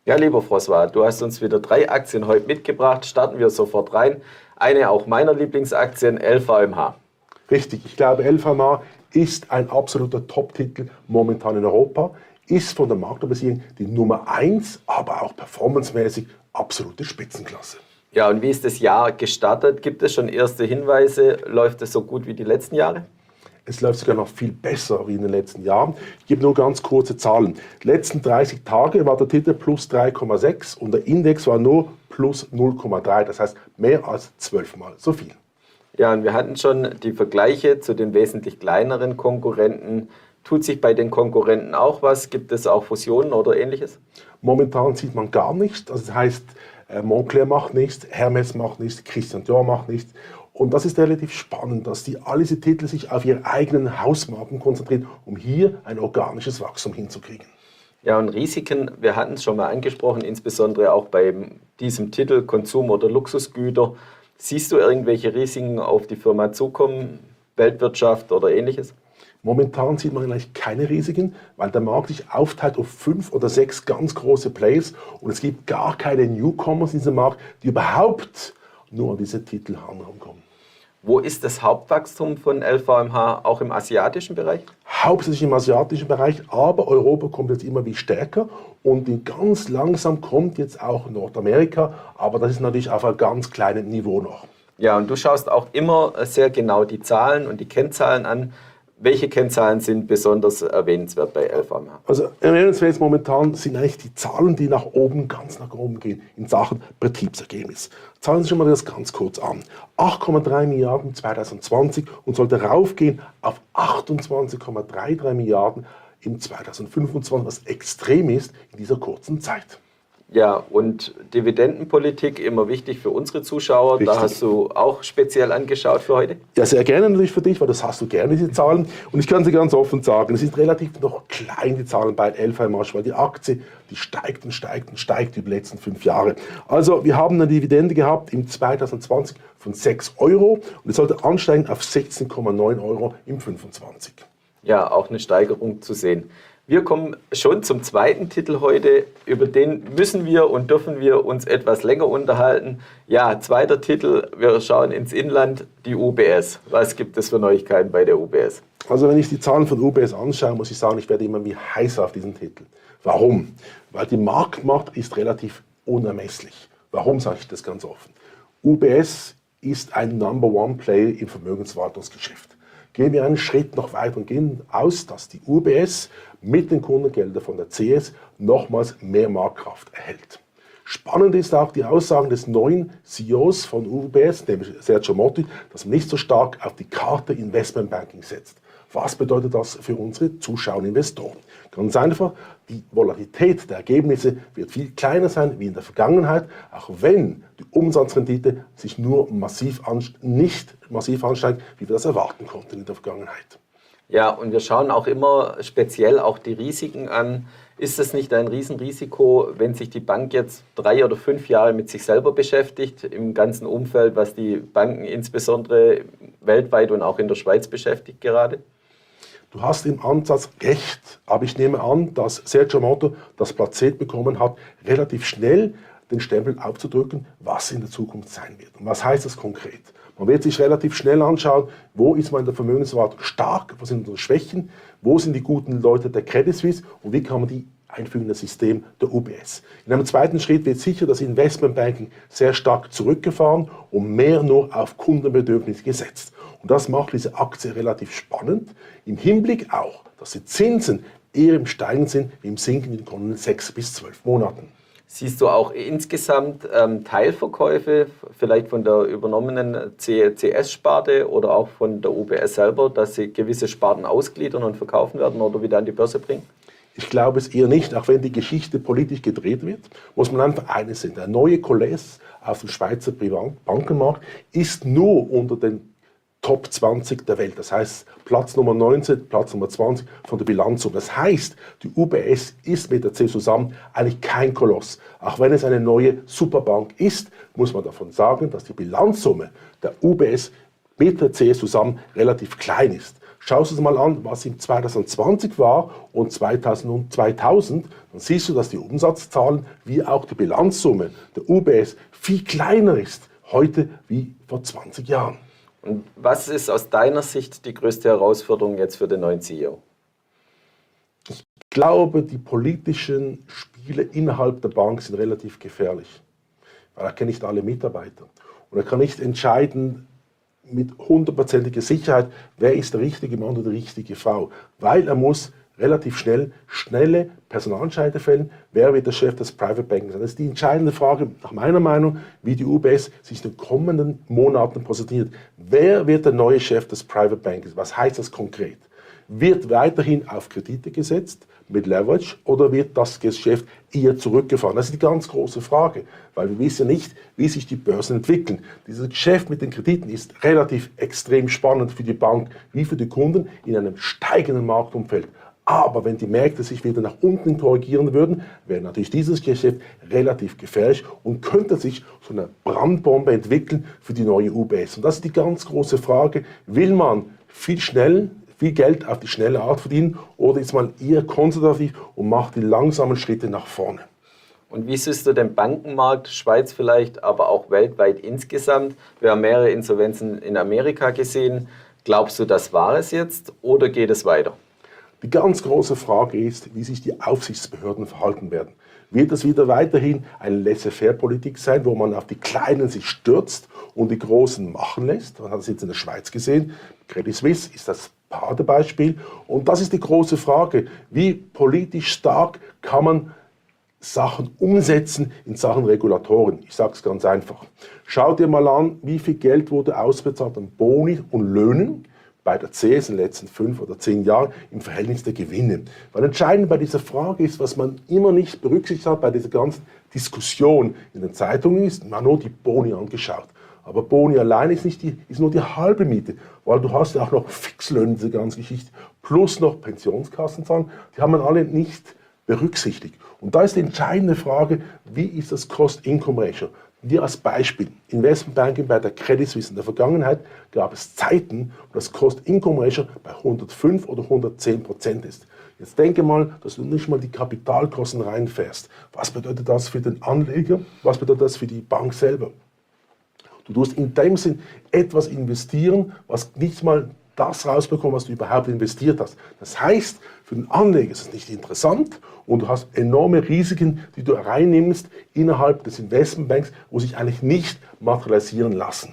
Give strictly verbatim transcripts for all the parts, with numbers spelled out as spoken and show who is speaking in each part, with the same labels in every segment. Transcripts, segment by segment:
Speaker 1: Ja, lieber François, du hast uns wieder drei Aktien heute mitgebracht. Starten wir sofort rein. Eine auch meiner Lieblingsaktien, L V M H.
Speaker 2: Richtig, ich glaube, L V M H ist ein absoluter Top-Titel momentan in Europa, ist von der Marktkapitalisierung die Nummer eins, aber auch performancemäßig absolute Spitzenklasse.
Speaker 1: Ja, und wie ist das Jahr gestartet? Gibt es schon erste Hinweise? Läuft es so gut wie die letzten Jahre?
Speaker 2: Es läuft sogar noch viel besser wie in den letzten Jahren. Ich gebe nur ganz kurze Zahlen. Die letzten dreißig Tage war der Titel plus drei Komma sechs und der Index war nur plus null Komma drei. Das heißt mehr als zwölfmal so viel.
Speaker 1: Ja, und wir hatten schon die Vergleiche zu den wesentlich kleineren Konkurrenten. Tut sich bei den Konkurrenten auch was? Gibt es auch Fusionen oder Ähnliches?
Speaker 2: Momentan sieht man gar nichts. Also das heißt, Moncler macht nichts, Hermes macht nichts, Christian Dior macht nichts. Und das ist relativ spannend, dass die all diese Titel sich auf ihre eigenen Hausmarken konzentrieren, um hier ein organisches Wachstum hinzukriegen.
Speaker 1: Ja, und Risiken, wir hatten es schon mal angesprochen, insbesondere auch bei diesem Titel Konsum- oder Luxusgüter. Siehst du irgendwelche Risiken auf die Firma zukommen, Weltwirtschaft oder Ähnliches?
Speaker 2: Momentan sieht man eigentlich keine Risiken, weil der Markt sich aufteilt auf fünf oder sechs ganz große Players und es gibt gar keine Newcomers in diesem Markt, die überhaupt nur an diese Titel herankommen.
Speaker 1: Wo ist das Hauptwachstum von L V M H? Auch im asiatischen Bereich?
Speaker 2: Hauptsächlich im asiatischen Bereich, aber Europa kommt jetzt immer wie stärker und ganz langsam kommt jetzt auch Nordamerika, aber das ist natürlich auf einem ganz kleinen Niveau noch.
Speaker 1: Ja, und du schaust auch immer sehr genau die Zahlen und die Kennzahlen an. Welche Kennzahlen sind besonders erwähnenswert bei L V M H?
Speaker 2: Also erwähnenswert momentan sind eigentlich die Zahlen, die nach oben, ganz nach oben gehen in Sachen Betriebsergebnis. Zahlen Sie schon mal das ganz kurz an. acht Komma drei Milliarden zwanzig zwanzig und sollte raufgehen auf achtundzwanzig Komma dreiunddreißig Milliarden im zwanzig fünfundzwanzig, was extrem ist in dieser kurzen Zeit.
Speaker 1: Ja, und Dividendenpolitik, immer wichtig für unsere Zuschauer.
Speaker 2: Richtig.
Speaker 1: Da hast du auch speziell angeschaut für heute?
Speaker 2: Ja, sehr gerne natürlich für dich, weil das hast du gerne, diese Zahlen. Und ich kann sie ganz offen sagen, es sind relativ noch klein, die Zahlen bei L V M H, weil die Aktie, die steigt und steigt und steigt über die letzten fünf Jahre. Also wir haben eine Dividende gehabt im zwanzig zwanzig von sechs Euro und es sollte ansteigen auf sechzehn Komma neun Euro im fünfundzwanzig.
Speaker 1: Ja, auch eine Steigerung zu sehen. Wir kommen schon zum zweiten Titel heute, über den müssen wir und dürfen wir uns etwas länger unterhalten. Ja, zweiter Titel, wir schauen ins Inland, die U B S. Was gibt es für Neuigkeiten bei der U B S?
Speaker 2: Also wenn ich die Zahlen von U B S anschaue, muss ich sagen, ich werde immer wie heiß auf diesen Titel. Warum? Weil die Marktmacht ist relativ unermesslich. Warum sage ich das ganz offen? U B S ist ein Number One Player im Vermögensverwaltungsgeschäft. Gehen wir einen Schritt noch weiter und gehen aus, dass die U B S mit den Kundengeldern von der C S nochmals mehr Marktkraft erhält. Spannend ist auch die Aussagen des neuen C E Os von U B S, nämlich Sergio Motti, dass man nicht so stark auf die Karte Investmentbanking setzt. Was bedeutet das für unsere Zuschauer und Investoren? Ganz einfach, die Volatilität der Ergebnisse wird viel kleiner sein wie in der Vergangenheit, auch wenn die Umsatzrendite sich nur massiv nicht massiv ansteigt, wie wir das erwarten konnten in der Vergangenheit.
Speaker 1: Ja, und wir schauen auch immer speziell auch die Risiken an. Ist es nicht ein Riesenrisiko, wenn sich die Bank jetzt drei oder fünf Jahre mit sich selber beschäftigt, im ganzen Umfeld, was die Banken insbesondere weltweit und auch in der Schweiz beschäftigt gerade?
Speaker 2: Du hast im Ansatz recht, aber ich nehme an, dass Sergio Motti das Placet bekommen hat, relativ schnell den Stempel aufzudrücken, was in der Zukunft sein wird. Und was heißt das konkret? Man wird sich relativ schnell anschauen, wo ist man in der Vermögensverwaltung stark, wo sind unsere Schwächen, wo sind die guten Leute der Credit Suisse und wie kann man die einfügen in das System der U B S. In einem zweiten Schritt wird sicher das Investmentbanking sehr stark zurückgefahren und mehr nur auf Kundenbedürfnisse gesetzt. Und das macht diese Aktie relativ spannend, im Hinblick auch, dass die Zinsen eher im Steigen sind wie im Sinken in den kommenden sechs bis zwölf Monaten.
Speaker 1: Siehst du auch insgesamt ähm, Teilverkäufe, vielleicht von der übernommenen C S-Sparte oder auch von der U B S selber, dass sie gewisse Sparten ausgliedern und verkaufen werden oder wieder an die Börse bringen?
Speaker 2: Ich glaube es eher nicht, auch wenn die Geschichte politisch gedreht wird, muss man einfach eines sehen. Der neue Kollege auf dem Schweizer Privatbankenmarkt ist nur unter den Top zwanzig der Welt. Das heißt, Platz Nummer neunzehn, Platz Nummer zwanzig von der Bilanzsumme. Das heißt, die U B S ist mit der C S zusammen eigentlich kein Koloss. Auch wenn es eine neue Superbank ist, muss man davon sagen, dass die Bilanzsumme der U B S mit der C S zusammen relativ klein ist. Schaust du dir mal an, was im zweitausendzwanzig war und zweitausend, dann siehst du, dass die Umsatzzahlen wie auch die Bilanzsumme der U B S viel kleiner ist heute wie vor zwanzig Jahren.
Speaker 1: Und was ist aus deiner Sicht die größte Herausforderung jetzt für den neuen C E O?
Speaker 2: Ich glaube, die politischen Spiele innerhalb der Bank sind relativ gefährlich, weil er kennt nicht alle Mitarbeiter und er kann nicht entscheiden mit hundertprozentiger Sicherheit, wer ist der richtige Mann oder die richtige Frau, weil er muss relativ schnell schnelle Personalentscheide fällen, wer wird der Chef des Private Banking sein. Das ist die entscheidende Frage, nach meiner Meinung, wie die U B S sich in den kommenden Monaten positioniert. Wer wird der neue Chef des Private Bankings? Was heißt das konkret? Wird weiterhin auf Kredite gesetzt mit Leverage oder wird das Geschäft eher zurückgefahren? Das ist die ganz große Frage, weil wir wissen ja nicht, wie sich die Börsen entwickeln. Dieses Geschäft mit den Krediten ist relativ extrem spannend für die Bank wie für die Kunden in einem steigenden Marktumfeld. Aber wenn die Märkte sich wieder nach unten korrigieren würden, wäre natürlich dieses Geschäft relativ gefährlich und könnte sich so eine Brandbombe entwickeln für die neue U B S. Und das ist die ganz große Frage, will man viel schnell, viel Geld auf die schnelle Art verdienen oder ist man eher konservativ und macht die langsamen Schritte nach vorne?
Speaker 1: Und wie siehst du den Bankenmarkt, Schweiz vielleicht, aber auch weltweit insgesamt? Wir haben mehrere Insolvenzen in Amerika gesehen. Glaubst du, das war es jetzt oder geht es weiter?
Speaker 2: Die ganz große Frage ist, wie sich die Aufsichtsbehörden verhalten werden. Wird es wieder weiterhin eine Laissez-faire-Politik sein, wo man auf die Kleinen sich stürzt und die Großen machen lässt? Man hat es jetzt in der Schweiz gesehen. Credit Suisse ist das Paradebeispiel. Und das ist die große Frage. Wie politisch stark kann man Sachen umsetzen in Sachen Regulatoren? Ich sage es ganz einfach. Schau dir mal an, wie viel Geld wurde ausbezahlt an Boni und Löhnen bei der C S in den letzten fünf oder zehn Jahren im Verhältnis der Gewinne. Weil entscheidend bei dieser Frage ist, was man immer nicht berücksichtigt hat bei dieser ganzen Diskussion in den Zeitungen ist, man hat nur die Boni angeschaut. Aber Boni allein ist, nicht die, ist nur die halbe Miete, weil du hast ja auch noch Fixlöhne, diese ganze Geschichte, plus noch Pensionskassenzahlen, die haben man alle nicht berücksichtigt. Und da ist die entscheidende Frage, wie ist das Cost-Income-Ratio? Hier als Beispiel, Investmentbanking bei der Credit Suisse in der Vergangenheit gab es Zeiten, wo das Cost-Income-Ratio bei hundertfünf oder hundertzehn Prozent ist. Jetzt denke mal, dass du nicht mal die Kapitalkosten reinfährst. Was bedeutet das für den Anleger? Was bedeutet das für die Bank selber? Du tust in dem Sinn etwas investieren, was nicht mal das rausbekommt, was du überhaupt investiert hast. Das heißt, für den Anleger ist es nicht interessant und du hast enorme Risiken, die du reinnimmst innerhalb des Investmentbanks, wo sich eigentlich nicht materialisieren lassen.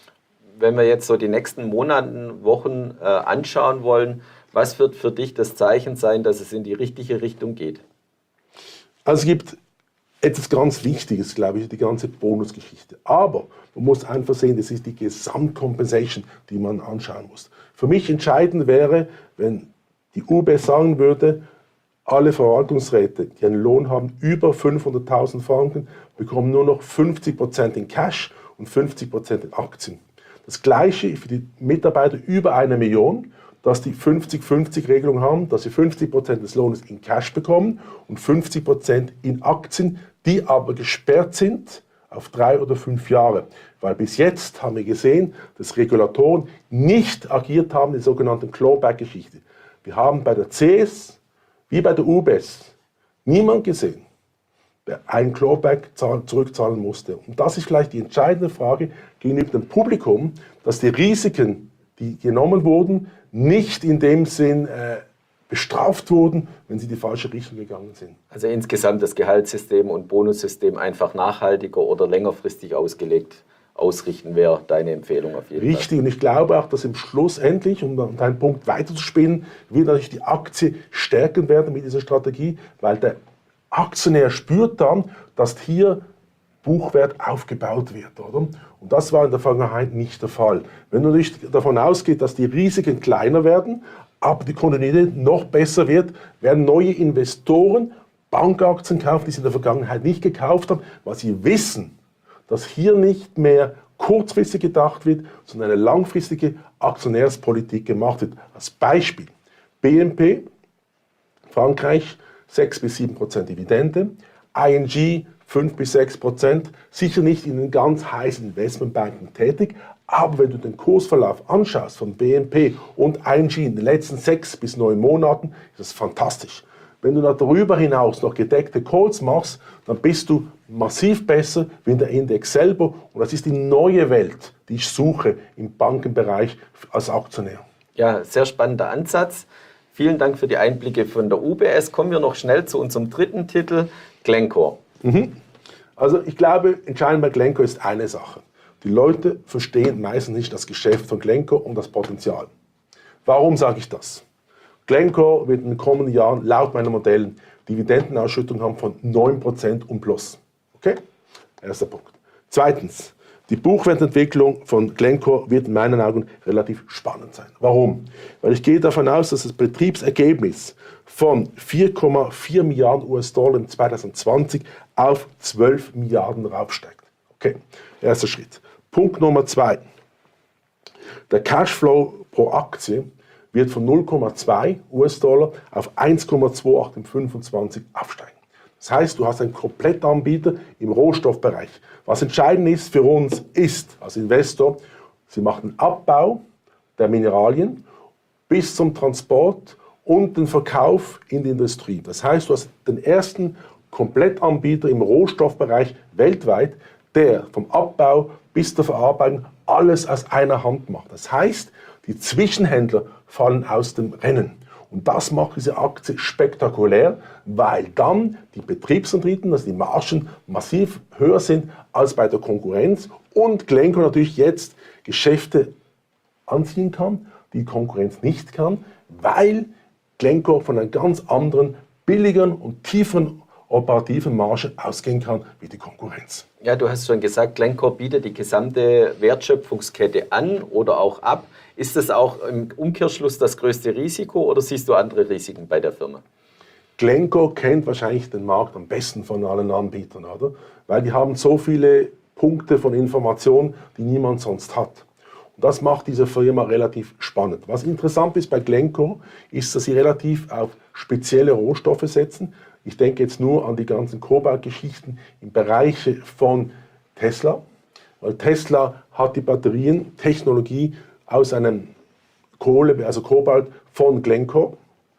Speaker 1: Wenn wir jetzt so die nächsten Monate, Wochen äh, anschauen wollen, was wird für dich das Zeichen sein, dass es in die richtige Richtung geht?
Speaker 2: Also es gibt etwas ganz Wichtiges, glaube ich, die ganze Bonusgeschichte. Aber man muss einfach sehen, das ist die Gesamtcompensation, die man anschauen muss. Für mich entscheidend wäre, wenn die U B S sagen würde, alle Verwaltungsräte, die einen Lohn haben über fünfhunderttausend Franken, bekommen nur noch fünfzig Prozent in Cash und fünfzig Prozent in Aktien. Das Gleiche für die Mitarbeiter über eine Million, dass die fünfzig fünfzig Regelung haben, dass sie fünfzig Prozent des Lohnes in Cash bekommen und fünfzig Prozent in Aktien, die aber gesperrt sind auf drei oder fünf Jahre. Weil bis jetzt haben wir gesehen, dass Regulatoren nicht agiert haben, die sogenannte Clawback-Geschichte. Wir haben bei der C S wie bei der U B S niemand gesehen, der einen Clawback zurückzahlen musste. Und das ist vielleicht die entscheidende Frage gegenüber dem Publikum, dass die Risiken, die genommen wurden, nicht in dem Sinn äh, bestraft wurden, wenn sie die falsche Richtung gegangen sind.
Speaker 1: Also insgesamt das Gehaltssystem und Bonussystem einfach nachhaltiger oder längerfristig ausgelegt ausrichten, wäre deine Empfehlung auf jeden Fall.
Speaker 2: Richtig, und ich glaube auch, dass im Schluss endlich, um deinen Punkt weiterzuspinnen, wird natürlich die Aktie stärken werden mit dieser Strategie, weil der Aktionär spürt dann, dass hier Buchwert aufgebaut wird, oder? Und das war in der Vergangenheit nicht der Fall. Wenn man natürlich davon ausgeht, dass die Risiken kleiner werden, aber die Kontinuität noch besser wird, werden neue Investoren Bankaktien kaufen, die sie in der Vergangenheit nicht gekauft haben, weil sie wissen, dass hier nicht mehr kurzfristig gedacht wird, sondern eine langfristige Aktionärspolitik gemacht wird. Als Beispiel B N P, Frankreich, sechs bis sieben Prozent Dividende, I N G fünf bis sechs Prozent, sicher nicht in den ganz heißen Investmentbanken tätig, Aber wenn du den Kursverlauf anschaust von B M P und I N G in den letzten sechs bis neun Monaten, ist das fantastisch. Wenn du darüber hinaus noch gedeckte Calls machst, dann bist du massiv besser wie der Index selber. Und das ist die neue Welt, die ich suche im Bankenbereich als Aktionär.
Speaker 1: Ja, sehr spannender Ansatz. Vielen Dank für die Einblicke von der U B S. Kommen wir noch schnell zu unserem dritten Titel, Glencore.
Speaker 2: Mhm. Also ich glaube, entscheidend bei Glencore ist eine Sache. Die Leute verstehen meistens nicht das Geschäft von Glencore und das Potenzial. Warum sage ich das? Glencore wird in den kommenden Jahren laut meinen Modellen Dividendenausschüttung haben von neun Prozent und plus. Okay? Erster Punkt. Zweitens, die Buchwertentwicklung von Glencore wird in meinen Augen relativ spannend sein. Warum? Weil ich gehe davon aus, dass das Betriebsergebnis von vier Komma vier Milliarden U S-Dollar im zwanzig zwanzig auf zwölf Milliarden raufsteigt. Okay, erster Schritt. Punkt Nummer zwei. Der Cashflow pro Aktie wird von null Komma zwei U S-Dollar auf eins Komma achtundzwanzig im fünfundzwanzig aufsteigen. Das heißt, du hast einen Komplettanbieter im Rohstoffbereich. Was entscheidend ist für uns, ist als Investor, sie machen den Abbau der Mineralien bis zum Transport und den Verkauf in die Industrie. Das heißt, du hast den ersten Komplettanbieter im Rohstoffbereich weltweit, der vom Abbau bis zur Verarbeitung alles aus einer Hand macht. Das heißt, die Zwischenhändler fallen aus dem Rennen. Und das macht diese Aktie spektakulär, weil dann die Betriebsrenditen, also die Margen, massiv höher sind als bei der Konkurrenz und Glencore natürlich jetzt Geschäfte anziehen kann, die die Konkurrenz nicht kann, weil Glencore von einer ganz anderen, billigeren und tieferen operativen Marge ausgehen kann wie die Konkurrenz.
Speaker 1: Ja, du hast schon gesagt, Glencore bietet die gesamte Wertschöpfungskette an oder auch ab. Ist das auch im Umkehrschluss das größte Risiko oder siehst du andere Risiken bei der Firma?
Speaker 2: Glencore kennt wahrscheinlich den Markt am besten von allen Anbietern, oder? Weil die haben so viele Punkte von Information, die niemand sonst hat. Und das macht diese Firma relativ spannend. Was interessant ist bei Glencore, ist, dass sie relativ auf spezielle Rohstoffe setzen. Ich denke jetzt nur an die ganzen Kobaltgeschichten im Bereich von Tesla, weil Tesla hat die Batterientechnologie aus einem Kohle, also Kobalt von Glencore.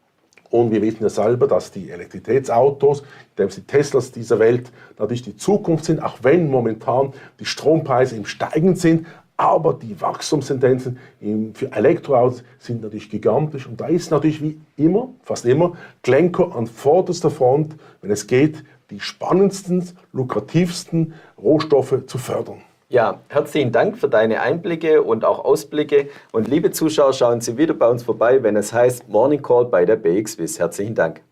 Speaker 2: Und wir wissen ja selber, dass die Elektrizitätsautos, die Teslas dieser Welt natürlich die Zukunft sind, auch wenn momentan die Strompreise im Steigen sind. Aber die Wachstumstendenzen für Elektroautos sind natürlich gigantisch. Und da ist natürlich wie immer, fast immer, Glencore an vorderster Front, wenn es geht, die spannendsten, lukrativsten Rohstoffe zu fördern.
Speaker 1: Ja, herzlichen Dank für deine Einblicke und auch Ausblicke. Und liebe Zuschauer, schauen Sie wieder bei uns vorbei, wenn es heißt Morning Call bei der B X Wiss. Herzlichen Dank.